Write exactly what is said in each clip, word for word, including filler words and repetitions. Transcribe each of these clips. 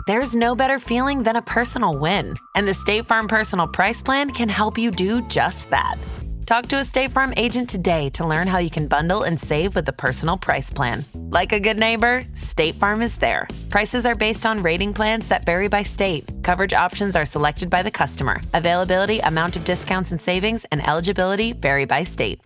There's no better feeling than a personal win, and the State Farm Personal Price Plan can help you do just that. Talk to a State Farm agent today to learn how you can bundle and save with the Personal Price Plan. Like a good neighbor, State Farm is there. Prices are based on rating plans that vary by state. Coverage options are selected by the customer. Availability, amount of discounts and savings, and eligibility vary by state.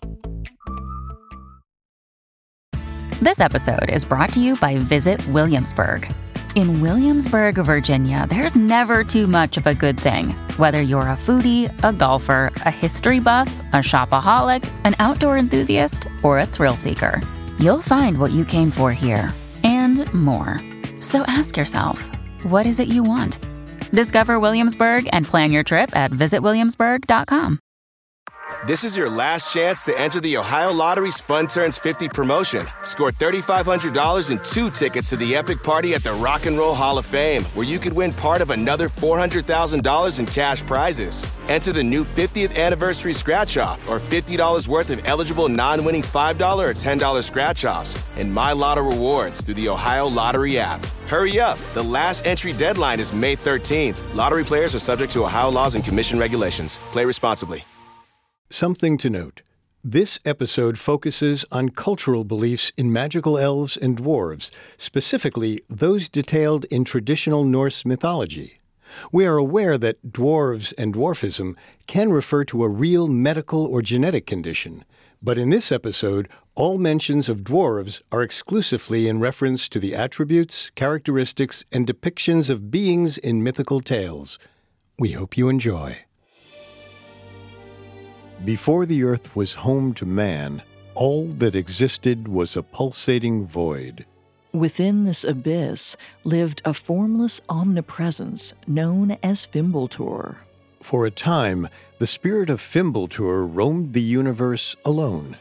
This episode is brought to you by Visit Williamsburg. In Williamsburg, Virginia, there's never too much of a good thing. Whether you're a foodie, a golfer, a history buff, a shopaholic, an outdoor enthusiast, or a thrill seeker, you'll find what you came for here and more. So ask yourself, what is it you want? Discover Williamsburg and plan your trip at visit williamsburg dot com. This is your last chance to enter the Ohio Lottery's Fun Turns fifty promotion. Score three thousand five hundred dollars and two tickets to the epic party at the Rock and Roll Hall of Fame, where you could win part of another four hundred thousand dollars in cash prizes. Enter the new fiftieth anniversary scratch-off or fifty dollars worth of eligible non-winning five dollars or ten dollars scratch-offs and My Lotto rewards through the Ohio Lottery app. Hurry up. The last entry deadline is May thirteenth. Lottery players are subject to Ohio laws and commission regulations. Play responsibly. Something to note. This episode focuses on cultural beliefs in magical elves and dwarves, specifically those detailed in traditional Norse mythology. We are aware that dwarves and dwarfism can refer to a real medical or genetic condition, but in this episode, all mentions of dwarves are exclusively in reference to the attributes, characteristics, and depictions of beings in mythical tales. We hope you enjoy. Before the earth was home to man, all that existed was a pulsating void. Within this abyss lived a formless omnipresence known as Fimbultur. For a time, the spirit of Fimbultur roamed the universe alone.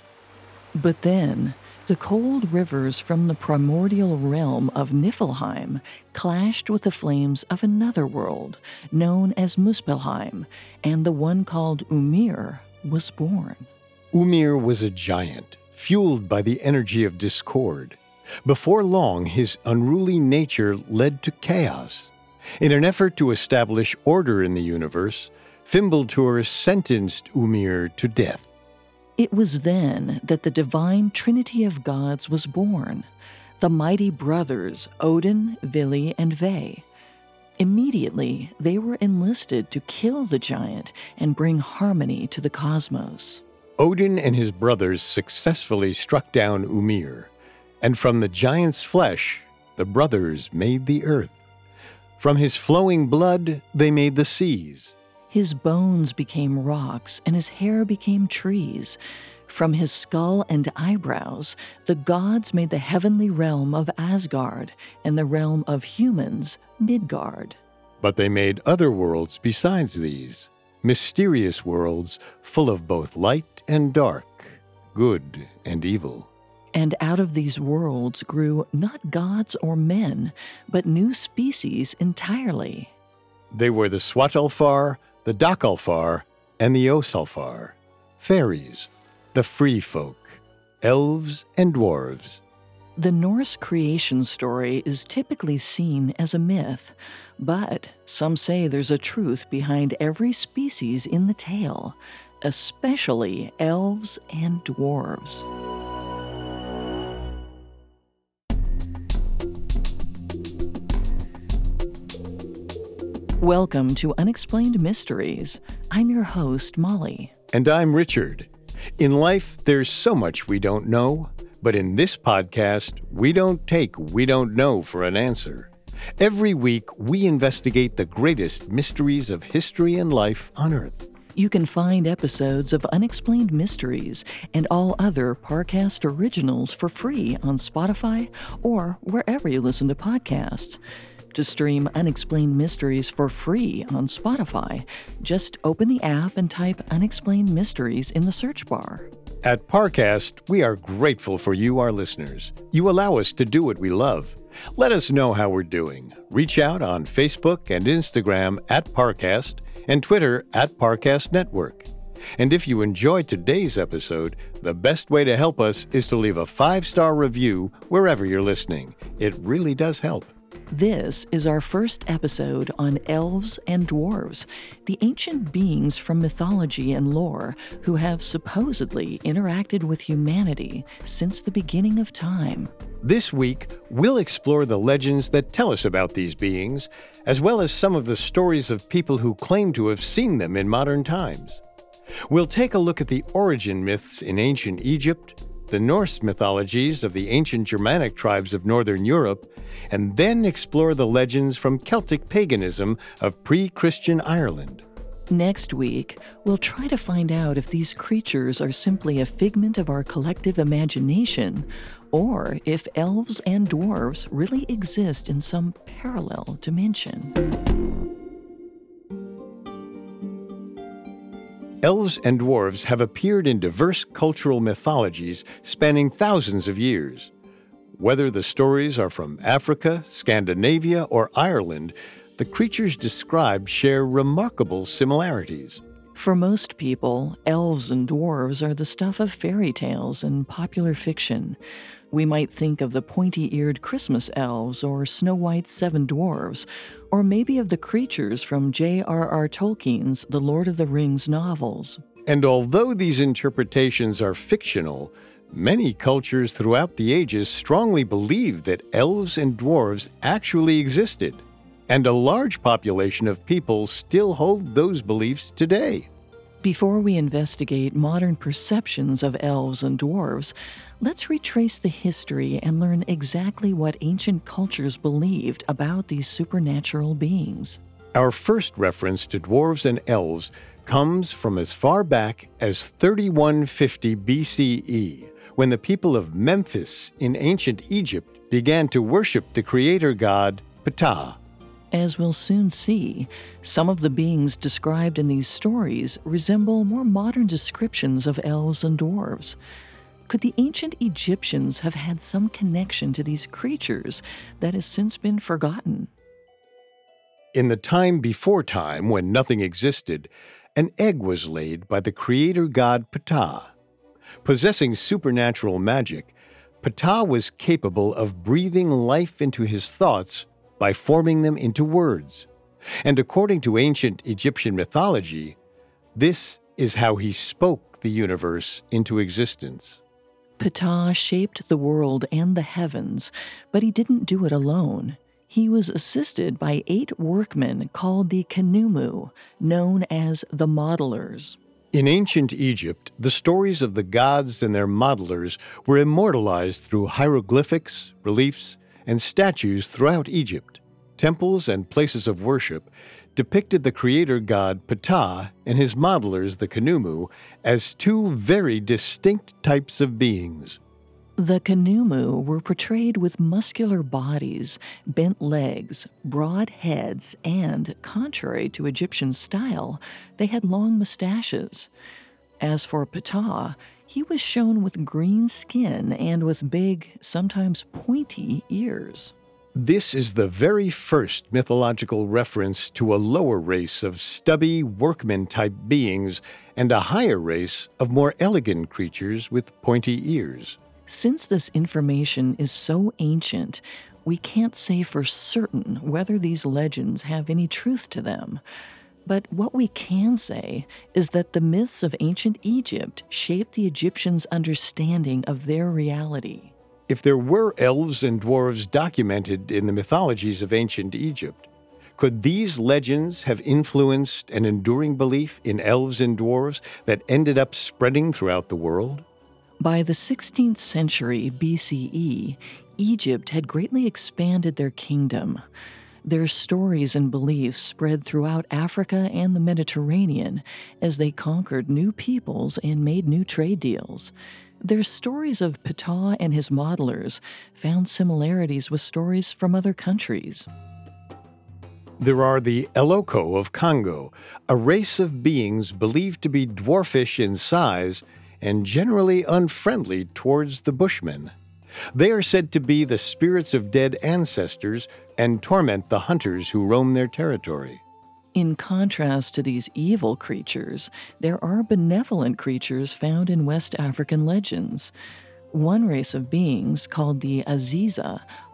But then, the cold rivers from the primordial realm of Niflheim clashed with the flames of another world, known as Muspelheim, and the one called Ymir was born. Ymir was a giant, fueled by the energy of discord. Before long, his unruly nature led to chaos. In an effort to establish order in the universe, Fimbultur sentenced Ymir to death. It was then that the divine trinity of gods was born, the mighty brothers Odin, Vili, and Ve. Immediately, they were enlisted to kill the giant and bring harmony to the cosmos. Odin and his brothers successfully struck down Ymir, and from the giant's flesh, the brothers made the earth. From his flowing blood, they made the seas. His bones became rocks, and his hair became trees. From his skull and eyebrows, the gods made the heavenly realm of Asgard and the realm of humans, Midgard. But they made other worlds besides these, mysterious worlds full of both light and dark, good and evil. And out of these worlds grew not gods or men, but new species entirely. They were the Svartalfar, the Dakalfar, and the Osalfar, fairies, the free folk, elves and dwarves. The Norse creation story is typically seen as a myth, but some say there's a truth behind every species in the tale, especially elves and dwarves. Welcome to Unexplained Mysteries. I'm your host, Molly. And I'm Richard. In life, there's so much we don't know, but in this podcast, we don't take we don't know for an answer. Every week, we investigate the greatest mysteries of history and life on Earth. You can find episodes of Unexplained Mysteries and all other Parcast originals for free on Spotify or wherever you listen to podcasts. To stream Unexplained Mysteries for free on Spotify, just open the app and type Unexplained Mysteries in the search bar. At Parcast, we are grateful for you, our listeners. You allow us to do what we love. Let us know how we're doing. Reach out on Facebook and Instagram at Parcast and Twitter at Parcast Network. And if you enjoyed today's episode, the best way to help us is to leave a five-star review wherever you're listening. It really does help. This is our first episode on elves and dwarves, the ancient beings from mythology and lore who have supposedly interacted with humanity since the beginning of time. This week, we'll explore the legends that tell us about these beings, as well as some of the stories of people who claim to have seen them in modern times. We'll take a look at the origin myths in ancient Egypt, the Norse mythologies of the ancient Germanic tribes of Northern Europe, and then explore the legends from Celtic paganism of pre-Christian Ireland. Next week, we'll try to find out if these creatures are simply a figment of our collective imagination, or if elves and dwarves really exist in some parallel dimension. Elves and dwarves have appeared in diverse cultural mythologies spanning thousands of years. Whether the stories are from Africa, Scandinavia, or Ireland, the creatures described share remarkable similarities. For most people, elves and dwarves are the stuff of fairy tales and popular fiction. We might think of the pointy-eared Christmas elves or Snow White's seven dwarves, or maybe of the creatures from J R R Tolkien's The Lord of the Rings novels. And although these interpretations are fictional, many cultures throughout the ages strongly believed that elves and dwarves actually existed. And a large population of people still hold those beliefs today. Before we investigate modern perceptions of elves and dwarves, let's retrace the history and learn exactly what ancient cultures believed about these supernatural beings. Our first reference to dwarves and elves comes from as far back as thirty-one fifty B C E, when the people of Memphis in ancient Egypt began to worship the creator god Ptah. As we'll soon see, some of the beings described in these stories resemble more modern descriptions of elves and dwarves. Could the ancient Egyptians have had some connection to these creatures that has since been forgotten? In the time before time, when nothing existed, an egg was laid by the creator god Ptah. Possessing supernatural magic, Ptah was capable of breathing life into his thoughts by forming them into words. And according to ancient Egyptian mythology, this is how he spoke the universe into existence. Ptah shaped the world and the heavens, but he didn't do it alone. He was assisted by eight workmen called the Khnummu, known as the modelers. In ancient Egypt, the stories of the gods and their modelers were immortalized through hieroglyphics, reliefs, and statues throughout Egypt. Temples and places of worship depicted the creator god Ptah and his modelers, the Khnummu, as two very distinct types of beings. The Khnummu were portrayed with muscular bodies, bent legs, broad heads, and, contrary to Egyptian style, they had long mustaches. As for Ptah, he was shown with green skin and with big, sometimes pointy ears. This is the very first mythological reference to a lower race of stubby, workman-type beings and a higher race of more elegant creatures with pointy ears. Since this information is so ancient, we can't say for certain whether these legends have any truth to them. But what we can say is that the myths of ancient Egypt shaped the Egyptians' understanding of their reality. If there were elves and dwarves documented in the mythologies of ancient Egypt, could these legends have influenced an enduring belief in elves and dwarves that ended up spreading throughout the world? By the sixteenth century B C E, Egypt had greatly expanded their kingdom. Their stories and beliefs spread throughout Africa and the Mediterranean as they conquered new peoples and made new trade deals. Their stories of Ptah and his modelers found similarities with stories from other countries. There are the Eloko of Congo, a race of beings believed to be dwarfish in size and generally unfriendly towards the Bushmen. They are said to be the spirits of dead ancestors and torment the hunters who roam their territory. In contrast to these evil creatures, there are benevolent creatures found in West African legends. One race of beings, called the Aziza,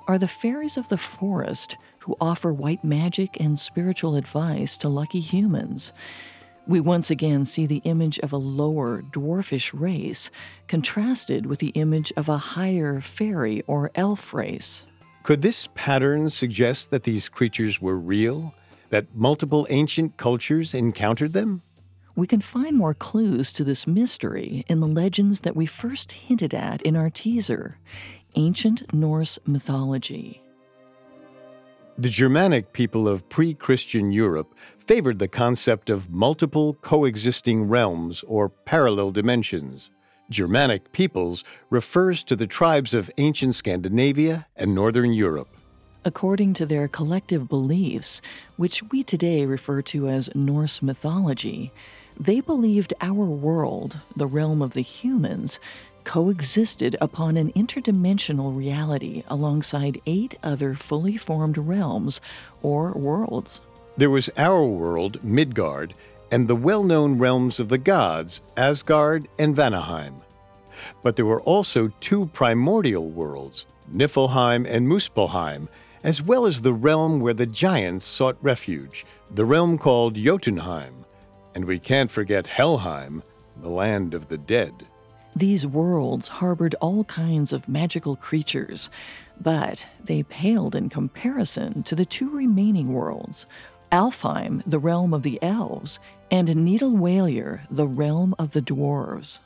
are the fairies of the forest who offer white magic and spiritual advice to lucky humans. We once again see the image of a lower, dwarfish race contrasted with the image of a higher fairy or elf race. Could this pattern suggest that these creatures were real? That multiple ancient cultures encountered them? We can find more clues to this mystery in the legends that we first hinted at in our teaser, ancient Norse mythology. The Germanic people of pre-Christian Europe favored the concept of multiple coexisting realms or parallel dimensions. Germanic peoples refers to the tribes of ancient Scandinavia and Northern Europe. According to their collective beliefs, which we today refer to as Norse mythology, they believed our world, the realm of the humans, coexisted upon an interdimensional reality alongside eight other fully formed realms or worlds. There was our world, Midgard, and the well-known realms of the gods, Asgard and Vanaheim. But there were also two primordial worlds, Niflheim and Muspelheim, as well as the realm where the giants sought refuge, the realm called Jotunheim. And we can't forget Helheim, the land of the dead. These worlds harbored all kinds of magical creatures, but they paled in comparison to the two remaining worlds, Alfheim, the realm of the elves, and Nidavellir, the realm of the dwarves.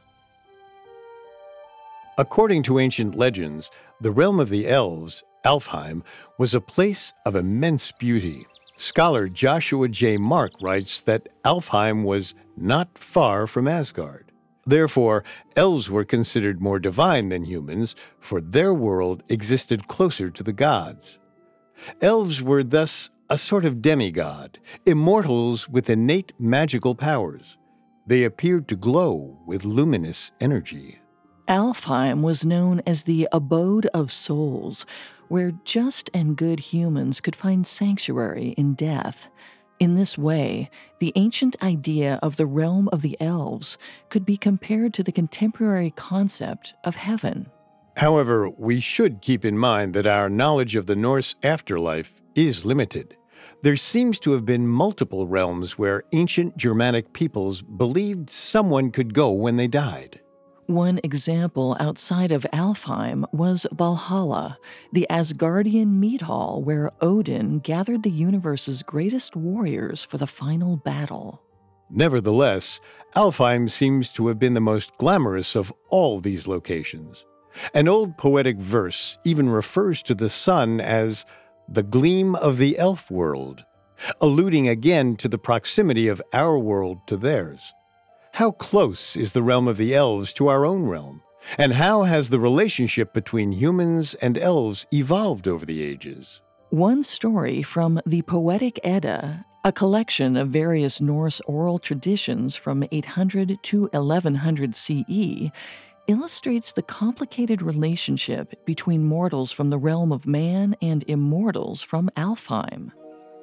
According to ancient legends, the realm of the elves, Alfheim, was a place of immense beauty. Scholar Joshua J. Mark writes that Alfheim was not far from Asgard. Therefore, elves were considered more divine than humans, for their world existed closer to the gods. Elves were thus a sort of demigod, immortals with innate magical powers. They appeared to glow with luminous energy. Alfheim was known as the abode of souls, where just and good humans could find sanctuary in death. In this way, the ancient idea of the realm of the elves could be compared to the contemporary concept of heaven. However, we should keep in mind that our knowledge of the Norse afterlife is limited. There seems to have been multiple realms where ancient Germanic peoples believed someone could go when they died. One example outside of Alfheim was Valhalla, the Asgardian mead hall where Odin gathered the universe's greatest warriors for the final battle. Nevertheless, Alfheim seems to have been the most glamorous of all these locations. An old poetic verse even refers to the sun as the gleam of the elf world, alluding again to the proximity of our world to theirs. How close is the realm of the elves to our own realm? And how has the relationship between humans and elves evolved over the ages? One story from the Poetic Edda, a collection of various Norse oral traditions from eight hundred to eleven hundred C E, illustrates the complicated relationship between mortals from the realm of man and immortals from Alfheim.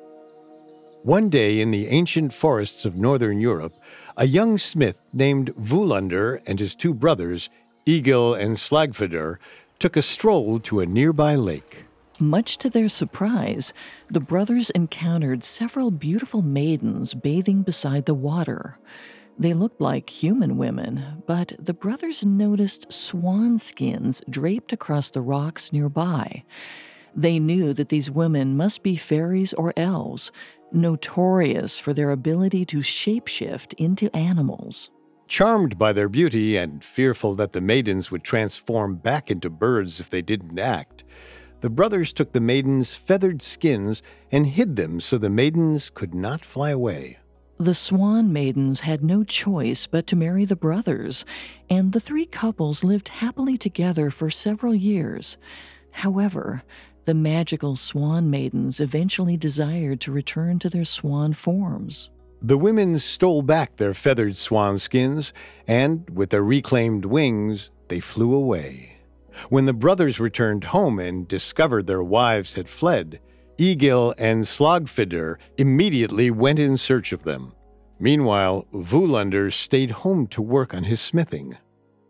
One day in the ancient forests of northern Europe, a young smith named Vulander and his two brothers, Egil and Slagfidr, took a stroll to a nearby lake. Much to their surprise, the brothers encountered several beautiful maidens bathing beside the water. They looked like human women, but the brothers noticed swan skins draped across the rocks nearby. They knew that these women must be fairies or elves, notorious for their ability to shapeshift into animals. Charmed by their beauty and fearful that the maidens would transform back into birds if they didn't act, the brothers took the maidens' feathered skins and hid them so the maidens could not fly away. The Swan Maidens had no choice but to marry the brothers, and the three couples lived happily together for several years. However, the magical Swan Maidens eventually desired to return to their swan forms. The women stole back their feathered swan skins, and with their reclaimed wings, they flew away. When the brothers returned home and discovered their wives had fled, Egil and Slagfidr immediately went in search of them. Meanwhile, Vulander stayed home to work on his smithing.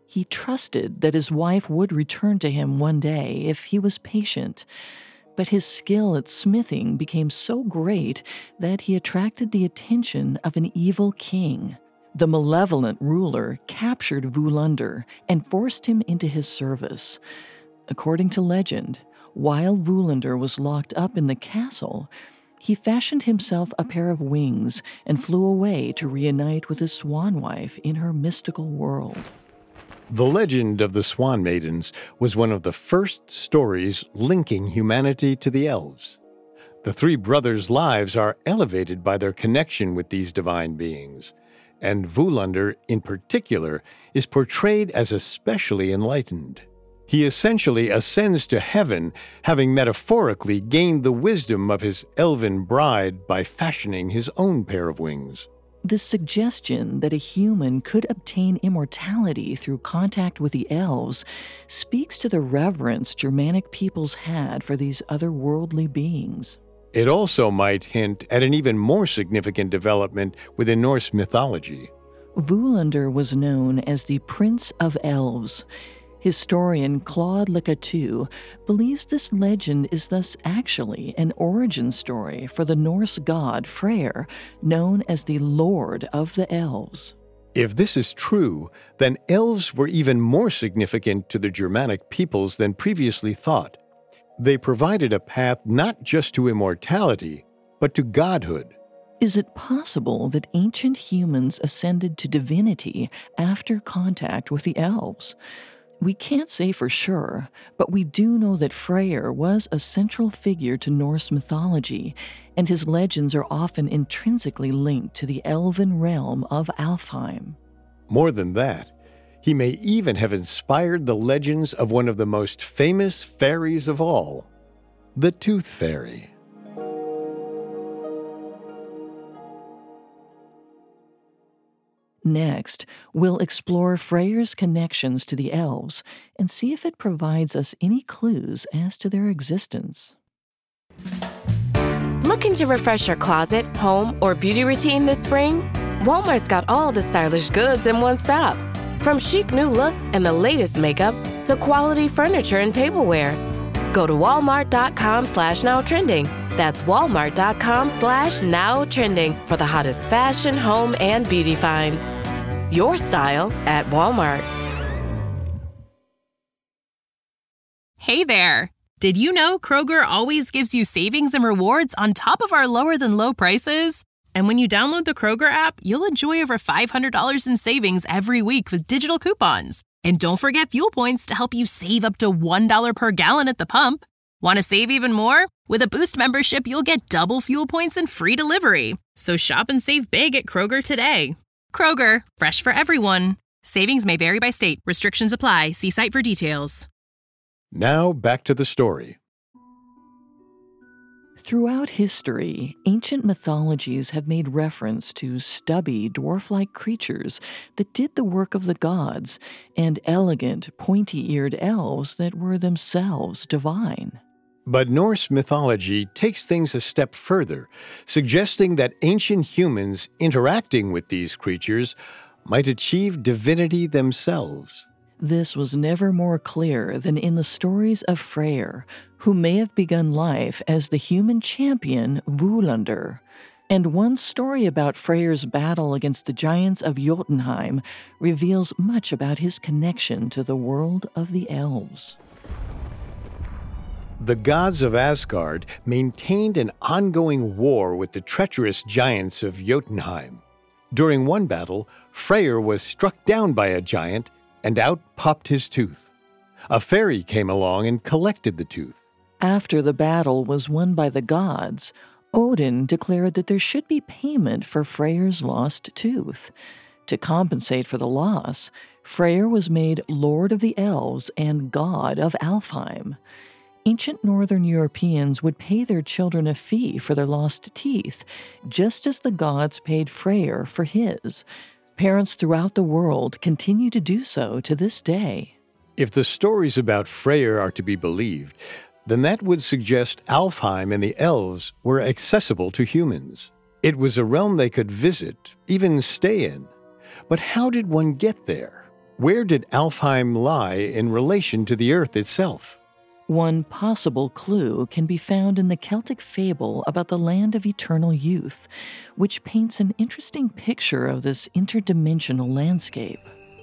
He trusted that his wife would return to him one day if he was patient. But his skill at smithing became so great that he attracted the attention of an evil king. The malevolent ruler captured Vulander and forced him into his service. According to legend, while Vulander was locked up in the castle, he fashioned himself a pair of wings and flew away to reunite with his swan wife in her mystical world. The legend of the Swan Maidens was one of the first stories linking humanity to the elves. The three brothers' lives are elevated by their connection with these divine beings, and Vulander, in particular, is portrayed as especially enlightened. He essentially ascends to heaven, having metaphorically gained the wisdom of his elven bride by fashioning his own pair of wings. The suggestion that a human could obtain immortality through contact with the elves speaks to the reverence Germanic peoples had for these otherworldly beings. It also might hint at an even more significant development within Norse mythology. Vulander was known as the Prince of Elves. Historian Claude Lecatou believes this legend is thus actually an origin story for the Norse god Freyr, known as the Lord of the Elves. If this is true, then elves were even more significant to the Germanic peoples than previously thought. They provided a path not just to immortality, but to godhood. Is it possible that ancient humans ascended to divinity after contact with the elves? We can't say for sure, but we do know that Freyr was a central figure to Norse mythology, and his legends are often intrinsically linked to the elven realm of Alfheim. More than that, he may even have inspired the legends of one of the most famous fairies of all, the Tooth Fairy. Next, we'll explore Freyr's connections to the elves and see if it provides us any clues as to their existence. Looking to refresh your closet, home, or beauty routine this spring? Walmart's got all the stylish goods in one stop. From chic new looks and the latest makeup to quality furniture and tableware. Go to walmart.com slash now trending. That's walmart.com slash now trending for the hottest fashion, home, and beauty finds. Your style at Walmart. Hey there! Did you know Kroger always gives you savings and rewards on top of our lower than low prices? And when you download the Kroger app, you'll enjoy over five hundred dollars in savings every week with digital coupons. And don't forget fuel points to help you save up to one dollar per gallon at the pump. Want to save even more? With a Boost membership, you'll get double fuel points and free delivery. So shop and save big at Kroger today. Kroger, fresh for everyone. Savings may vary by state. Restrictions apply. See site for details. Now back to the story. Throughout history, ancient mythologies have made reference to stubby, dwarf-like creatures that did the work of the gods and elegant, pointy-eared elves that were themselves divine. But Norse mythology takes things a step further, suggesting that ancient humans interacting with these creatures might achieve divinity themselves. This was never more clear than in the stories of Freyr, who may have begun life as the human champion Vulander. And one story about Freyr's battle against the giants of Jotunheim reveals much about his connection to the world of the elves. The gods of Asgard maintained an ongoing war with the treacherous giants of Jotunheim. During one battle, Freyr was struck down by a giant, and out popped his tooth. A fairy came along and collected the tooth. After the battle was won by the gods, Odin declared that there should be payment for Freyr's lost tooth. To compensate for the loss, Freyr was made Lord of the Elves and God of Alfheim. Ancient Northern Europeans would pay their children a fee for their lost teeth, just as the gods paid Freyr for his. Parents throughout the world continue to do so to this day. If the stories about Freyr are to be believed, then that would suggest Alfheim and the elves were accessible to humans. It was a realm they could visit, even stay in. But how did one get there? Where did Alfheim lie in relation to the Earth itself? One possible clue can be found in the Celtic fable about the land of eternal youth, which paints an interesting picture of this interdimensional landscape.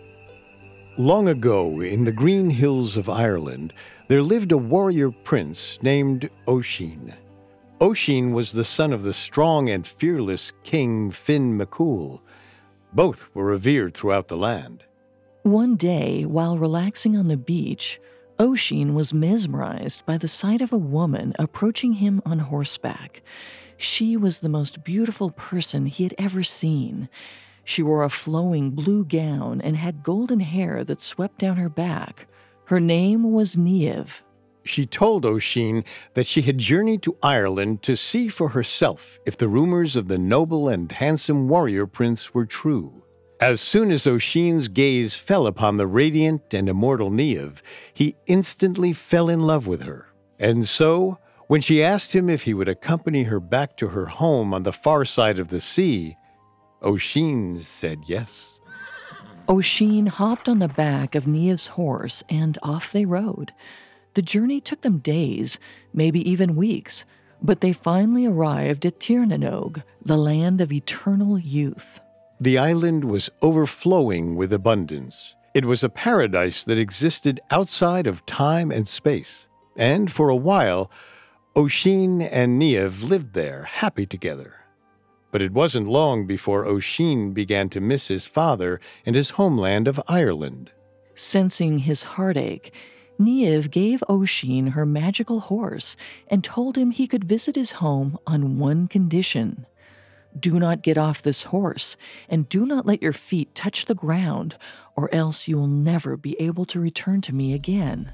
Long ago, in the green hills of Ireland, there lived a warrior prince named Oisin. Oisin was the son of the strong and fearless King Finn McCool. Both were revered throughout the land. One day, while relaxing on the beach, Oisin was mesmerized by the sight of a woman approaching him on horseback. She was the most beautiful person he had ever seen. She wore a flowing blue gown and had golden hair that swept down her back. Her name was Niamh. She told Oisin that she had journeyed to Ireland to see for herself if the rumors of the noble and handsome warrior prince were true. As soon as Oisin's gaze fell upon the radiant and immortal Niamh, he instantly fell in love with her. And so, when she asked him if he would accompany her back to her home on the far side of the sea, Oisin said yes. Oisin hopped on the back of Niamh's horse, and off they rode. The journey took them days, maybe even weeks, but they finally arrived at Tír na nÓg, the land of eternal youth. The island was overflowing with abundance. It was a paradise that existed outside of time and space. And for a while, Oisin and Niamh lived there, happy together. But it wasn't long before Oisin began to miss his father and his homeland of Ireland. Sensing his heartache, Niamh gave Oisin her magical horse and told him he could visit his home on one condition. Do not get off this horse, and do not let your feet touch the ground, or else you will never be able to return to me again.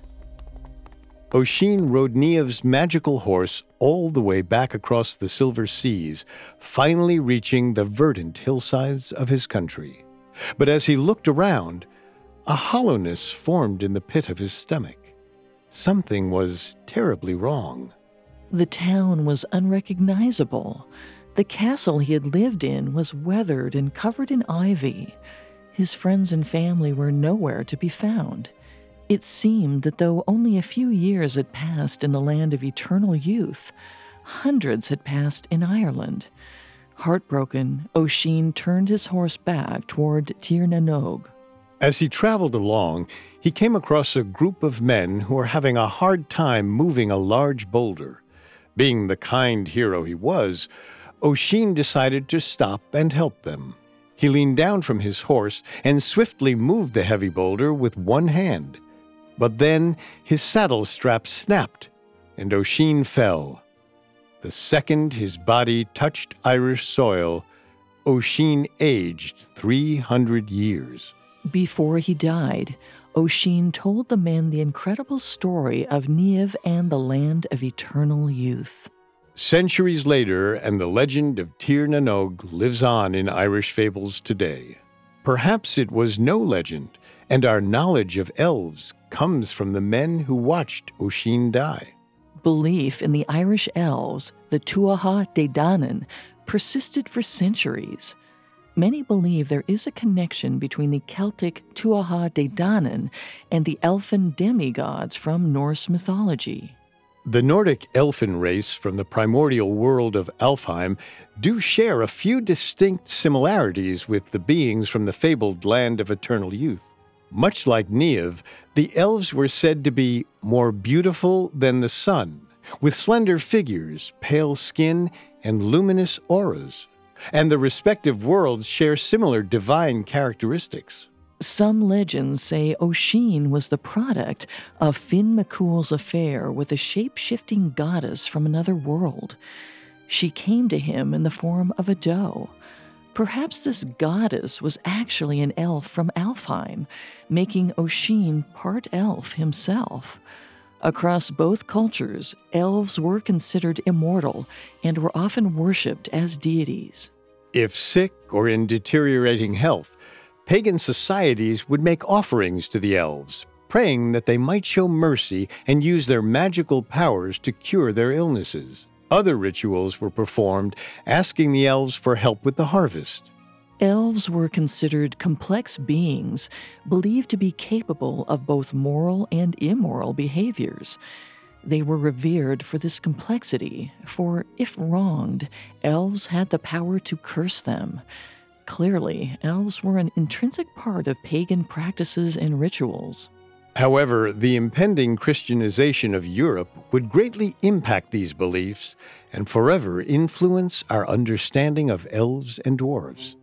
Oisin rode Niamh's magical horse all the way back across the silver seas, finally reaching the verdant hillsides of his country. But as he looked around, a hollowness formed in the pit of his stomach. Something was terribly wrong. The town was unrecognizable. The castle he had lived in was weathered and covered in ivy. His friends and family were nowhere to be found. It seemed that though only a few years had passed in the land of eternal youth, hundreds had passed in Ireland. Heartbroken, Oisin turned his horse back toward Tír na nÓg. As he traveled along, he came across a group of men who were having a hard time moving a large boulder. Being the kind hero he was, Oisin decided to stop and help them. He leaned down from his horse and swiftly moved the heavy boulder with one hand. But then his saddle strap snapped, and Oisin fell. The second his body touched Irish soil, Oisin aged three hundred years. Before he died, Oisin told the men the incredible story of Niamh and the land of eternal youth. Centuries later, and the legend of Tír na nÓg lives on in Irish fables today. Perhaps it was no legend, and our knowledge of elves comes from the men who watched Oisin die. Belief in the Irish elves, the Tuatha Dé Danann, persisted for centuries. Many believe there is a connection between the Celtic Tuatha Dé Danann and the elfin demigods from Norse mythology. The Nordic elfin race from the primordial world of Alfheim do share a few distinct similarities with the beings from the fabled land of eternal youth. Much like Niamh, the elves were said to be more beautiful than the sun, with slender figures, pale skin, and luminous auras. And the respective worlds share similar divine characteristics. Some legends say Oisin was the product of Finn McCool's affair with a shape-shifting goddess from another world. She came to him in the form of a doe. Perhaps this goddess was actually an elf from Alfheim, making Oisin part elf himself. Across both cultures, elves were considered immortal and were often worshipped as deities. If sick or in deteriorating health, pagan societies would make offerings to the elves, praying that they might show mercy and use their magical powers to cure their illnesses. Other rituals were performed, asking the elves for help with the harvest. Elves were considered complex beings, believed to be capable of both moral and immoral behaviors. They were revered for this complexity, for if wronged, elves had the power to curse them. Clearly, elves were an intrinsic part of pagan practices and rituals. However, the impending Christianization of Europe would greatly impact these beliefs and forever influence our understanding of elves and dwarves.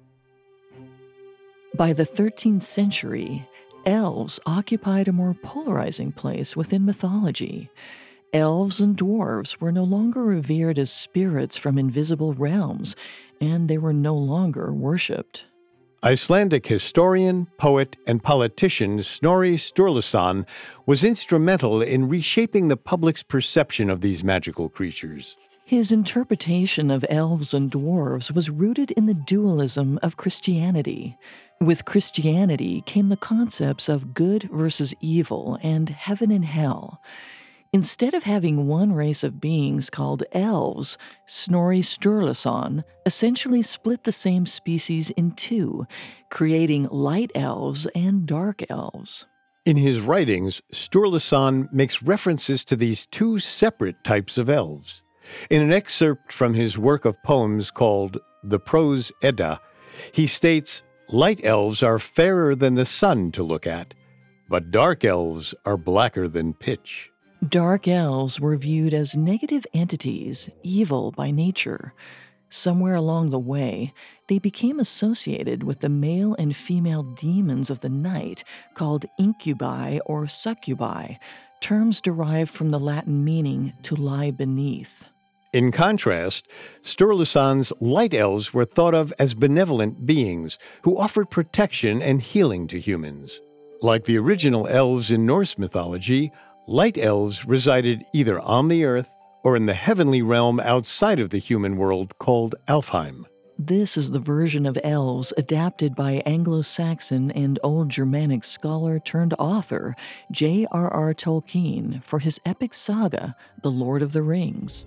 By the thirteenth century, elves occupied a more polarizing place within mythology. Elves and dwarves were no longer revered as spirits from invisible realms, and they were no longer worshipped. Icelandic historian, poet, and politician Snorri Sturluson was instrumental in reshaping the public's perception of these magical creatures. His interpretation of elves and dwarves was rooted in the dualism of Christianity. With Christianity came the concepts of good versus evil and heaven and hell. Instead of having one race of beings called elves, Snorri Sturluson essentially split the same species in two, creating light elves and dark elves. In his writings, Sturluson makes references to these two separate types of elves. In an excerpt from his work of poems called The Prose Edda, he states, "Light elves are fairer than the sun to look at, but dark elves are blacker than pitch." Dark elves were viewed as negative entities, evil by nature. Somewhere along the way, they became associated with the male and female demons of the night called incubi or succubi, terms derived from the Latin meaning to lie beneath. In contrast, Sturluson's light elves were thought of as benevolent beings who offered protection and healing to humans. Like the original elves in Norse mythology, light elves resided either on the earth or in the heavenly realm outside of the human world called Alfheim. This is the version of elves adapted by Anglo-Saxon and Old Germanic scholar turned author J R R Tolkien for his epic saga, The Lord of the Rings.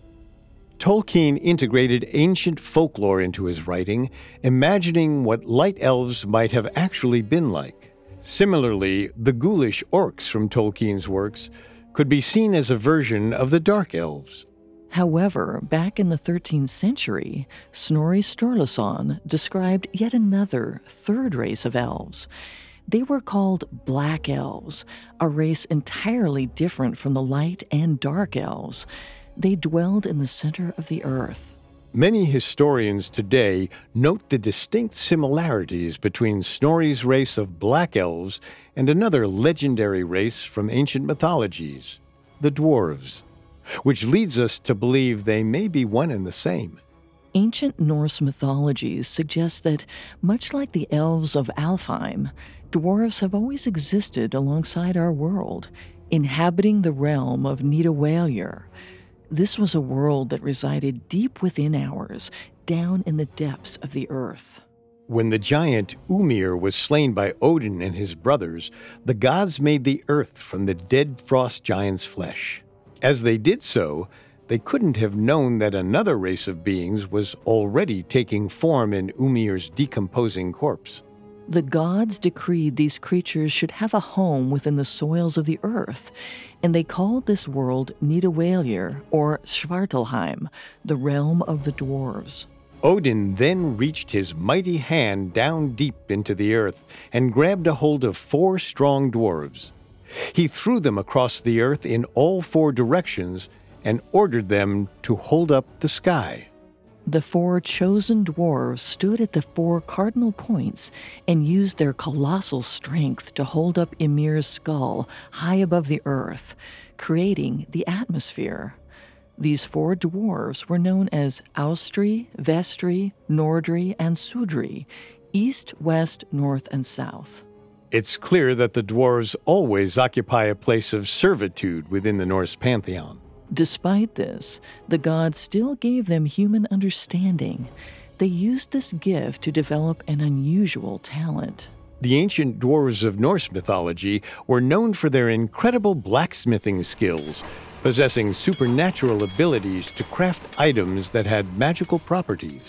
Tolkien integrated ancient folklore into his writing, imagining what light elves might have actually been like. Similarly, the ghoulish orcs from Tolkien's works could be seen as a version of the dark elves. However, back in the thirteenth century, Snorri Sturluson described yet another, third race of elves. They were called Black Elves, a race entirely different from the light and dark elves. They dwelled in the center of the earth. Many historians today note the distinct similarities between Snorri's race of Black Elves and another legendary race from ancient mythologies, the Dwarves, which leads us to believe they may be one and the same. Ancient Norse mythologies suggest that, much like the elves of Alfheim, dwarves have always existed alongside our world, inhabiting the realm of Nidavellir. This was a world that resided deep within ours, down in the depths of the earth. When the giant Ymir was slain by Odin and his brothers, the gods made the earth from the dead frost giant's flesh. As they did so, they couldn't have known that another race of beings was already taking form in Ymir's decomposing corpse. The gods decreed these creatures should have a home within the soils of the earth, and they called this world Nidavellir, or Svartalheim, the realm of the dwarves. Odin then reached his mighty hand down deep into the earth and grabbed a hold of four strong dwarves. He threw them across the earth in all four directions and ordered them to hold up the sky. The four chosen dwarves stood at the four cardinal points and used their colossal strength to hold up Ymir's skull high above the earth, creating the atmosphere. These four dwarves were known as Austri, Vestri, Nordri, and Sudri, east, west, north, and south. It's clear that the dwarves always occupy a place of servitude within the Norse pantheon. Despite this, the gods still gave them human understanding. They used this gift to develop an unusual talent. The ancient dwarves of Norse mythology were known for their incredible blacksmithing skills, possessing supernatural abilities to craft items that had magical properties.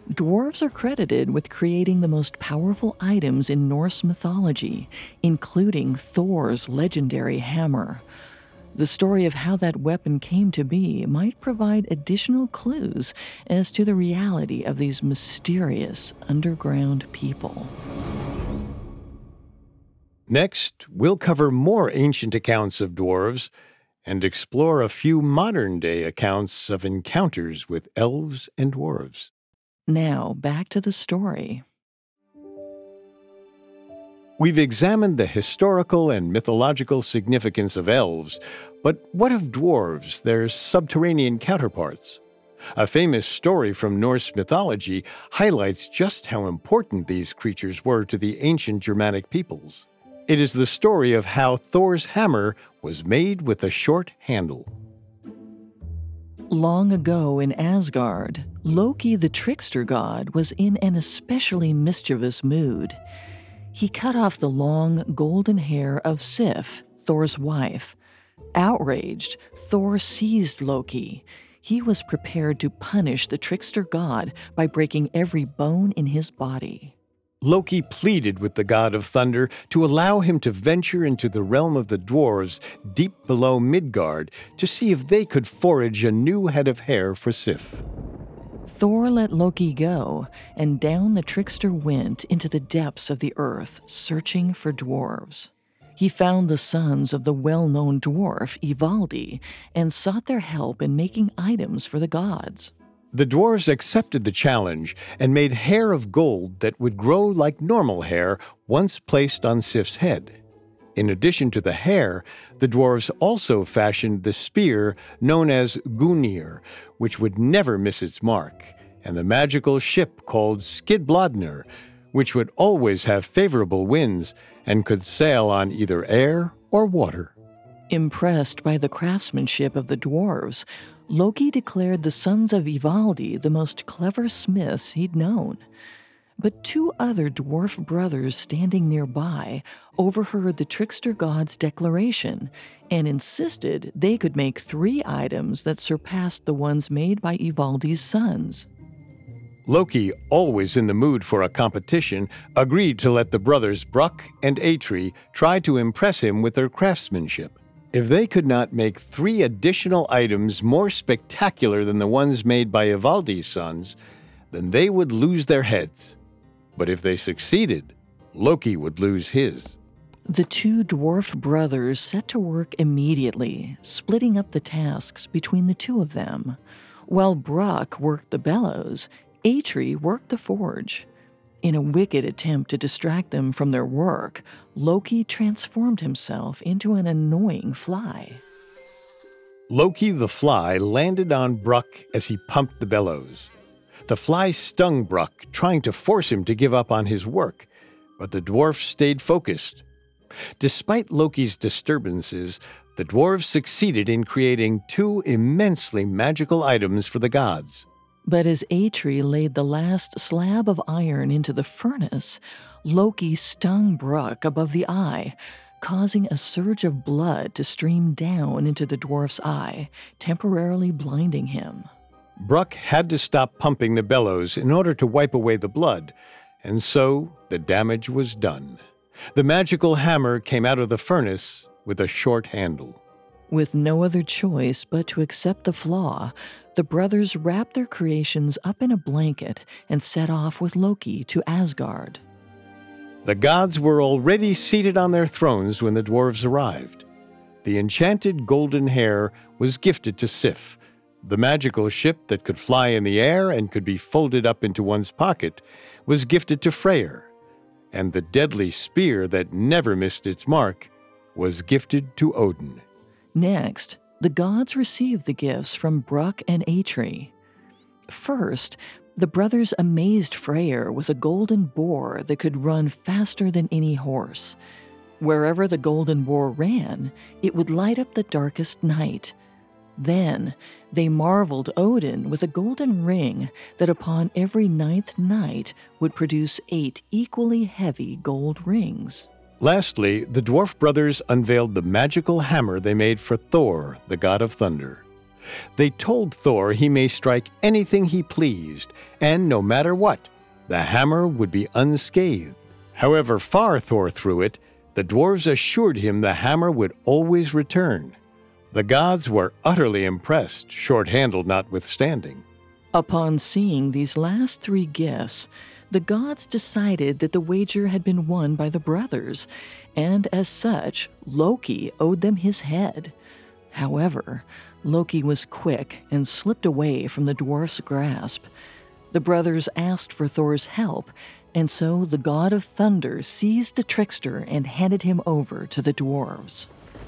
Dwarves are credited with creating the most powerful items in Norse mythology, including Thor's legendary hammer. The story of how that weapon came to be might provide additional clues as to the reality of these mysterious underground people. Next, we'll cover more ancient accounts of dwarves and explore a few modern-day accounts of encounters with elves and dwarves. Now, back to the story. We've examined the historical and mythological significance of elves, but what of dwarves, their subterranean counterparts? A famous story from Norse mythology highlights just how important these creatures were to the ancient Germanic peoples. It is the story of how Thor's hammer was made with a short handle. Long ago in Asgard, Loki the trickster god was in an especially mischievous mood. He cut off the long, golden hair of Sif, Thor's wife. Outraged, Thor seized Loki. He was prepared to punish the trickster god by breaking every bone in his body. Loki pleaded with the god of thunder to allow him to venture into the realm of the dwarves deep below Midgard to see if they could forage a new head of hair for Sif. Thor let Loki go, and down the trickster went into the depths of the earth, searching for dwarves. He found the sons of the well-known dwarf Ivaldi and sought their help in making items for the gods. The dwarves accepted the challenge and made hair of gold that would grow like normal hair once placed on Sif's head. In addition to the hair, the dwarves also fashioned the spear known as Gungnir, which would never miss its mark, and the magical ship called Skidbladnir, which would always have favorable winds and could sail on either air or water. Impressed by the craftsmanship of the dwarves, Loki declared the sons of Ivaldi the most clever smiths he'd known. But two other dwarf brothers standing nearby overheard the trickster god's declaration and insisted they could make three items that surpassed the ones made by Ivaldi's sons. Loki, always in the mood for a competition, agreed to let the brothers Brock and Atri try to impress him with their craftsmanship. If they could not make three additional items more spectacular than the ones made by Ivaldi's sons, then they would lose their heads. But if they succeeded, Loki would lose his. The two dwarf brothers set to work immediately, splitting up the tasks between the two of them. While Brock worked the bellows, Atri worked the forge. In a wicked attempt to distract them from their work, Loki transformed himself into an annoying fly. Loki the fly landed on Brock as he pumped the bellows. The fly stung Brock, trying to force him to give up on his work, but the dwarf stayed focused. Despite Loki's disturbances, the dwarves succeeded in creating two immensely magical items for the gods. But as Atri laid the last slab of iron into the furnace, Loki stung Brock above the eye, causing a surge of blood to stream down into the dwarf's eye, temporarily blinding him. Brock had to stop pumping the bellows in order to wipe away the blood, and so the damage was done. The magical hammer came out of the furnace with a short handle. With no other choice but to accept the flaw, the brothers wrapped their creations up in a blanket and set off with Loki to Asgard. The gods were already seated on their thrones when the dwarves arrived. The enchanted golden hair was gifted to Sif. The magical ship that could fly in the air and could be folded up into one's pocket was gifted to Freyr. And the deadly spear that never missed its mark was gifted to Odin. Next, the gods received the gifts from Brock and Atri. First, the brothers amazed Freyr with a golden boar that could run faster than any horse. Wherever the golden boar ran, it would light up the darkest night. Then, they marveled Odin with a golden ring that upon every ninth night would produce eight equally heavy gold rings. Lastly, the dwarf brothers unveiled the magical hammer they made for Thor, the god of thunder. They told Thor he may strike anything he pleased, and no matter what, the hammer would be unscathed. However far Thor threw it, the dwarves assured him the hammer would always return. The gods were utterly impressed, short-handled notwithstanding. Upon seeing these last three gifts, the gods decided that the wager had been won by the brothers, and as such, Loki owed them his head. However, Loki was quick and slipped away from the dwarf's grasp. The brothers asked for Thor's help, and so the god of thunder seized the trickster and handed him over to the dwarves.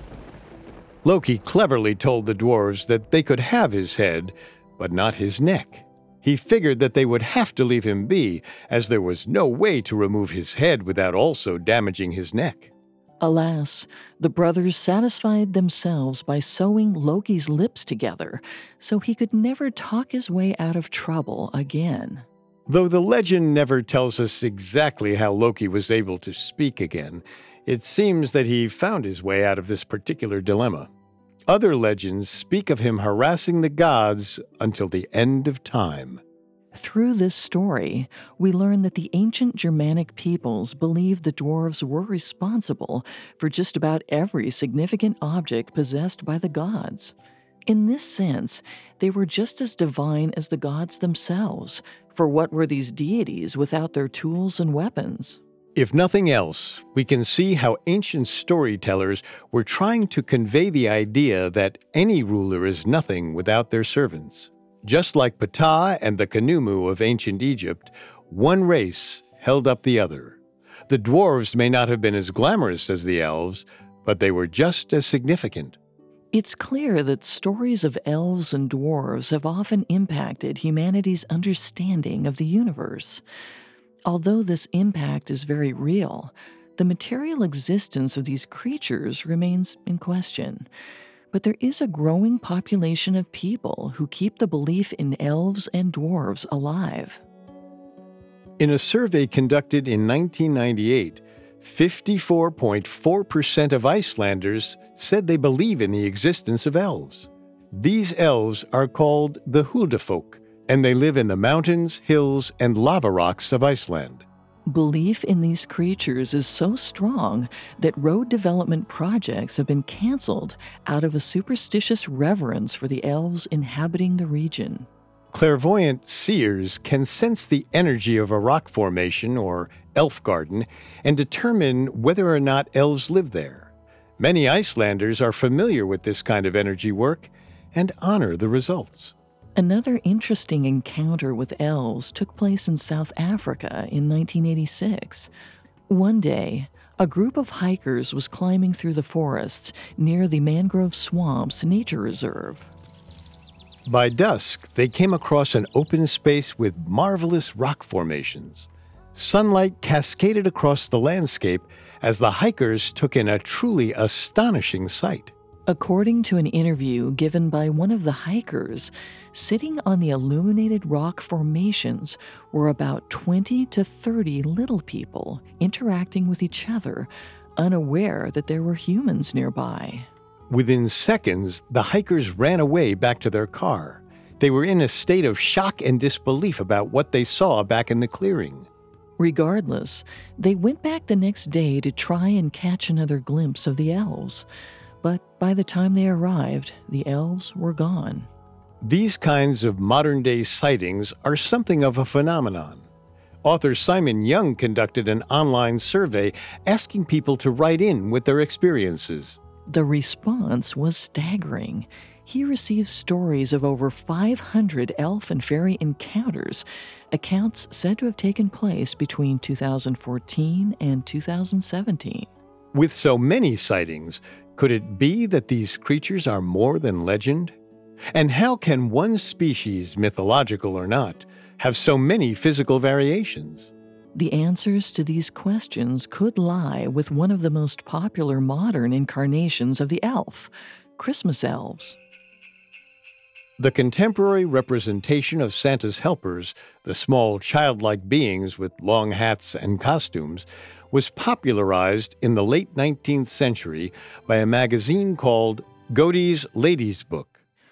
Loki cleverly told the dwarves that they could have his head, but not his neck. He figured that they would have to leave him be, as there was no way to remove his head without also damaging his neck. Alas, the brothers satisfied themselves by sewing Loki's lips together, so he could never talk his way out of trouble again. Though the legend never tells us exactly how Loki was able to speak again, it seems that he found his way out of this particular dilemma. Other legends speak of him harassing the gods until the end of time. Through this story, we learn that the ancient Germanic peoples believed the dwarves were responsible for just about every significant object possessed by the gods. In this sense, they were just as divine as the gods themselves, for what were these deities without their tools and weapons? If nothing else, we can see how ancient storytellers were trying to convey the idea that any ruler is nothing without their servants. Just like Ptah and the Khnummu of ancient Egypt, one race held up the other. The dwarves may not have been as glamorous as the elves, but they were just as significant. It's clear that stories of elves and dwarves have often impacted humanity's understanding of the universe. Although this impact is very real, the material existence of these creatures remains in question. But there is a growing population of people who keep the belief in elves and dwarves alive. In a survey conducted in nineteen ninety-eight, fifty-four point four percent of Icelanders said they believe in the existence of elves. These elves are called the Huldufolk, and they live in the mountains, hills, and lava rocks of Iceland. Belief in these creatures is so strong that road development projects have been canceled out of a superstitious reverence for the elves inhabiting the region. Clairvoyant seers can sense the energy of a rock formation or elf garden and determine whether or not elves live there. Many Icelanders are familiar with this kind of energy work and honor the results. Another interesting encounter with elves took place in South Africa in nineteen eighty-six. One day, a group of hikers was climbing through the forests near the Mangrove Swamps Nature Reserve. By dusk, they came across an open space with marvelous rock formations. Sunlight cascaded across the landscape as the hikers took in a truly astonishing sight. According to an interview given by one of the hikers, sitting on the illuminated rock formations were about twenty to thirty little people interacting with each other, unaware that there were humans nearby. Within seconds, the hikers ran away back to their car. They were in a state of shock and disbelief about what they saw back in the clearing. Regardless, they went back the next day to try and catch another glimpse of the elves. But by the time they arrived, the elves were gone. These kinds of modern-day sightings are something of a phenomenon. Author Simon Young conducted an online survey asking people to write in with their experiences. The response was staggering. He received stories of over five hundred elf and fairy encounters, accounts said to have taken place between two thousand fourteen and two thousand seventeen. With so many sightings, could it be that these creatures are more than legend? And how can one species, mythological or not, have so many physical variations? The answers to these questions could lie with one of the most popular modern incarnations of the elf, Christmas elves. The contemporary representation of Santa's helpers, the small childlike beings with long hats and costumes, was popularized in the late nineteenth century by a magazine called Godey's Lady's Book.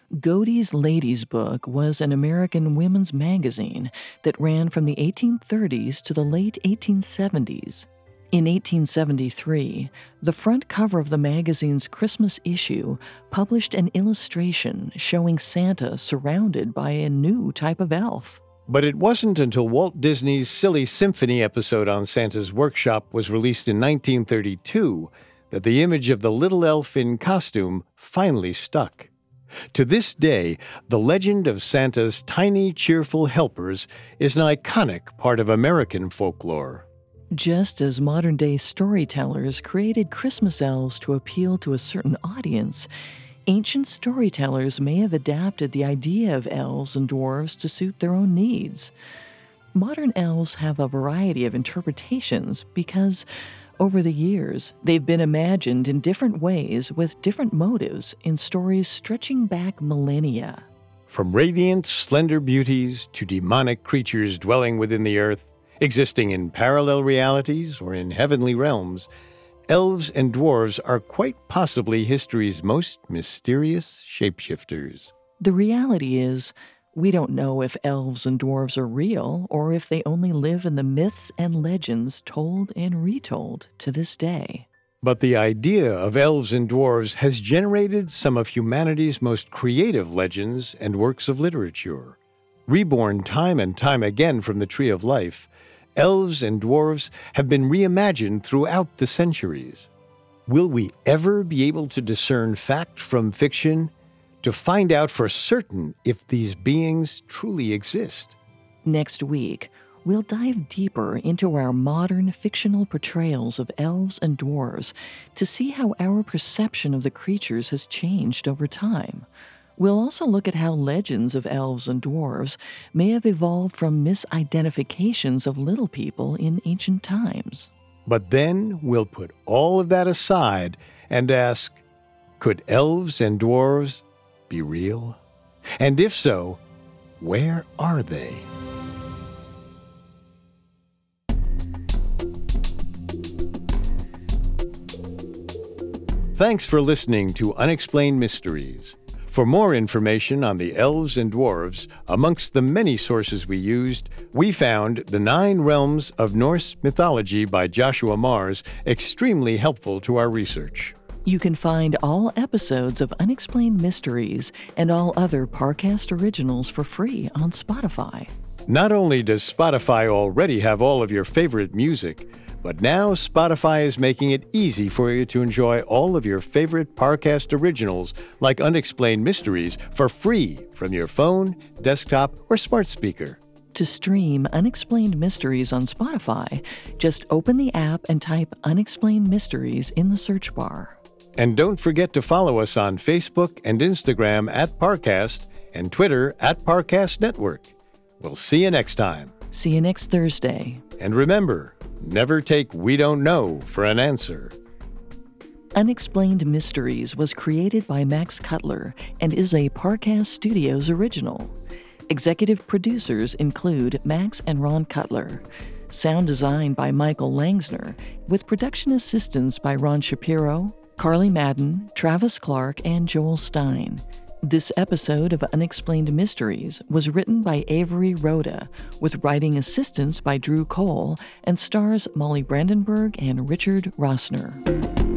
Godey's Ladies' Book was an American women's magazine that ran from the eighteen thirties to the late eighteen seventies. In eighteen seventy-three, the front cover of the magazine's Christmas issue published an illustration showing Santa surrounded by a new type of elf. But it wasn't until Walt Disney's Silly Symphony episode on Santa's Workshop was released in nineteen thirty-two that the image of the little elf in costume finally stuck. To this day, the legend of Santa's tiny, cheerful helpers is an iconic part of American folklore. Just as modern-day storytellers created Christmas elves to appeal to a certain audience, ancient storytellers may have adapted the idea of elves and dwarves to suit their own needs. Modern elves have a variety of interpretations because, over the years, they've been imagined in different ways with different motives in stories stretching back millennia. From radiant, slender beauties to demonic creatures dwelling within the earth, existing in parallel realities or in heavenly realms, elves and dwarves are quite possibly history's most mysterious shapeshifters. The reality is, we don't know if elves and dwarves are real or if they only live in the myths and legends told and retold to this day. But the idea of elves and dwarves has generated some of humanity's most creative legends and works of literature. Reborn time and time again from the Tree of Life, elves and dwarves have been reimagined throughout the centuries. Will we ever be able to discern fact from fiction, to find out for certain if these beings truly exist? Next week, we'll dive deeper into our modern fictional portrayals of elves and dwarves to see how our perception of the creatures has changed over time. We'll also look at how legends of elves and dwarves may have evolved from misidentifications of little people in ancient times. But then we'll put all of that aside and ask, could elves and dwarves be real? And if so, where are they? Thanks for listening to Unexplained Mysteries. For more information on the elves and dwarves, amongst the many sources we used, we found The Nine Realms of Norse Mythology by Joshua Mars extremely helpful to our research. You can find all episodes of Unexplained Mysteries and all other Parcast originals for free on Spotify. Not only does Spotify already have all of your favorite music, but now Spotify is making it easy for you to enjoy all of your favorite Parcast originals like Unexplained Mysteries for free from your phone, desktop, or smart speaker. To stream Unexplained Mysteries on Spotify, just open the app and type Unexplained Mysteries in the search bar. And don't forget to follow us on Facebook and Instagram at Parcast and Twitter at Parcast Network. We'll see you next time. See you next Thursday. And remember, never take "we don't know" for an answer. Unexplained Mysteries was created by Max Cutler and is a Parcast Studios original. Executive producers include Max and Ron Cutler. Sound design by Michael Langsner, with production assistance by Ron Shapiro, Carly Madden, Travis Clark, and Joel Stein. This episode of Unexplained Mysteries was written by Avery Rhoda, with writing assistance by Drew Cole, and stars Molly Brandenburg and Richard Rossner.